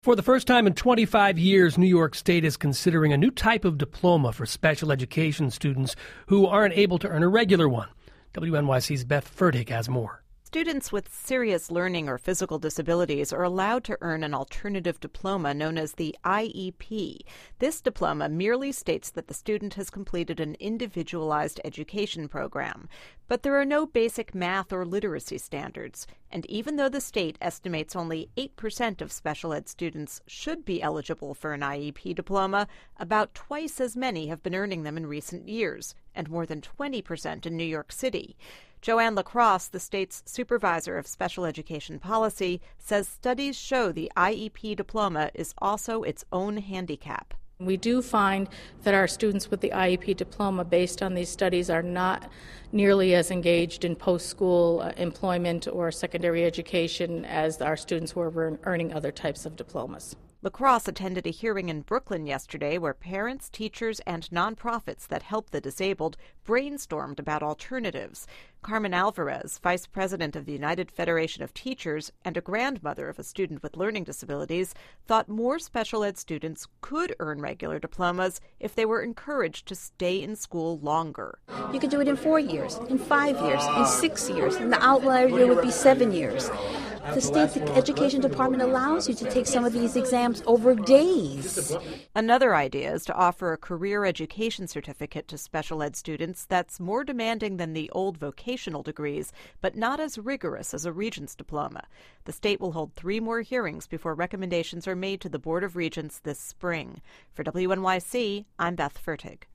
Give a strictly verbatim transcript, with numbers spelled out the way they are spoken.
For the first time in twenty-five years, New York State is considering a new type of diploma for special education students who aren't able to earn a regular one. W N Y C's Beth Fertig has more. Students with serious learning or physical disabilities are allowed to earn an alternative diploma known as the I E P. This diploma merely states that the student has completed an individualized education program. But there are no basic math or literacy standards. And even though the state estimates only eight percent of special ed students should be eligible for an I E P diploma, about twice as many have been earning them in recent years, and more than twenty percent in New York City. Joanne LaCrosse, the state's supervisor of special education policy, says studies show the I E P diploma is also its own handicap. We do find that our students with the I E P diploma, based on these studies, are not nearly as engaged in post-school uh, employment or secondary education as our students who are earning other types of diplomas. LaCrosse attended a hearing in Brooklyn yesterday where parents, teachers, and nonprofits that help the disabled brainstormed about alternatives. Carmen Alvarez, vice president of the United Federation of Teachers and a grandmother of a student with learning disabilities, thought more special ed students could earn regular diplomas if they were encouraged to stay in school longer. You could do it in four years, in five years, in six years, and the outlier year would be seven years. The state education department allows you to take some of these exams over days. Another idea is to offer a career education certificate to special ed students that's more demanding than the old vocational degrees, but not as rigorous as a Regents diploma. The state will hold three more hearings before recommendations are made to the Board of Regents this spring. For W N Y C, I'm Beth Fertig.